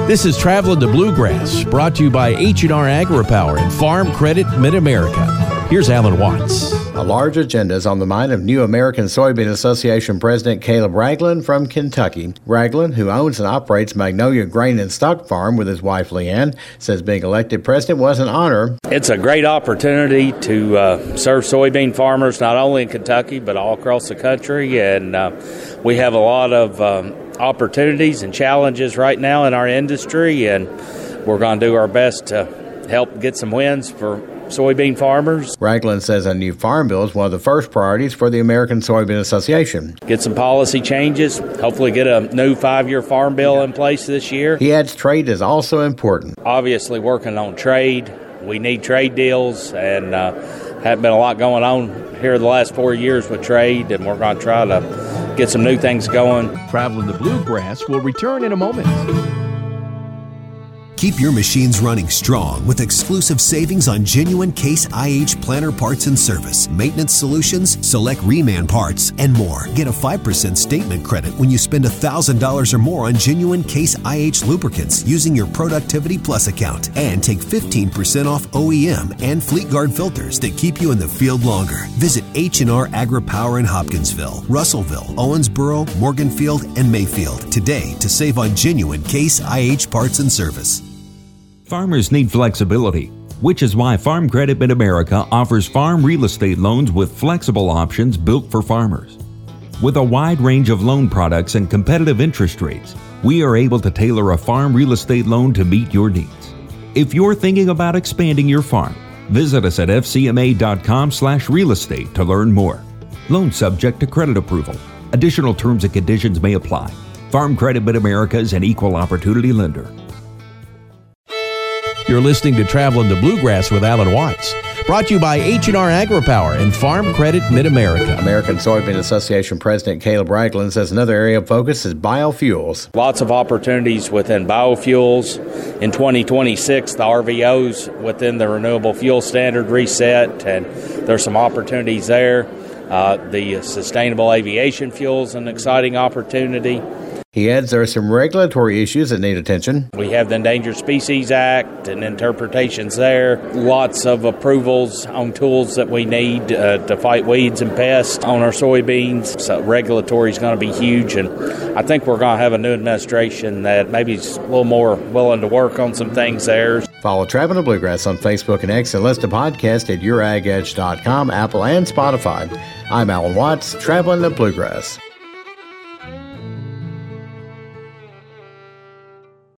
This is Traveling the Bluegrass, brought to you by H&R AgriPower and Farm Credit Mid-America. Here's Alan Watts. A large agenda is on the mind of New American Soybean Association President Caleb Ragland from Kentucky. Ragland, who owns and operates Magnolia Grain and Stock Farm with his wife Leanne, says being elected president was an honor. It's a great opportunity to serve soybean farmers not only in Kentucky but all across the country, and we have a lot of opportunities and challenges right now in our industry, and we're going to do our best to help get some wins for soybean farmers. Ragland says a new farm bill is one of the first priorities for the American Soybean Association. Get some policy changes, hopefully get a new 5-year farm bill in place this year. He adds trade is also important. Obviously working on trade. We need trade deals, and have been a lot going on here the last 4 years with trade, and we're going to try to get some new things going. Traveling the Bluegrass will return in a moment. Keep your machines running strong with exclusive savings on genuine Case IH planter parts and service, maintenance solutions, select reman parts, and more. Get a 5% statement credit when you spend $1,000 or more on genuine Case IH lubricants using your Productivity Plus account. And take 15% off OEM and Fleetguard filters that keep you in the field longer. Visit H&R AgriPower in Hopkinsville, Russellville, Owensboro, Morganfield, and Mayfield today to save on genuine Case IH parts and service. Farmers need flexibility, which is why Farm Credit Mid-America offers farm real estate loans with flexible options built for farmers. With a wide range of loan products and competitive interest rates, we are able to tailor a farm real estate loan to meet your needs. If you're thinking about expanding your farm, visit us at fcma.com/real estate to learn more. Loan subject to credit approval. Additional terms and conditions may apply. Farm Credit Mid-America is an equal opportunity lender. You're listening to Traveling the Bluegrass with Alan Watts, brought to you by H&R AgriPower and Farm Credit Mid-America. American Soybean Association President Caleb Ragland says another area of focus is biofuels. Lots of opportunities within biofuels. In 2026, the RVOs within the Renewable Fuel Standard reset, and there's some opportunities there. The sustainable aviation fuel is an exciting opportunity. He adds there are some regulatory issues that need attention. We have the Endangered Species Act and interpretations there. Lots of approvals on tools that we need to fight weeds and pests on our soybeans. So regulatory is going to be huge, and I think we're going to have a new administration that maybe is a little more willing to work on some things there. Follow Traveling the Bluegrass on Facebook and X, and listen to podcasts at youragedge.com, Apple, and Spotify. I'm Alan Watts, Traveling the Bluegrass.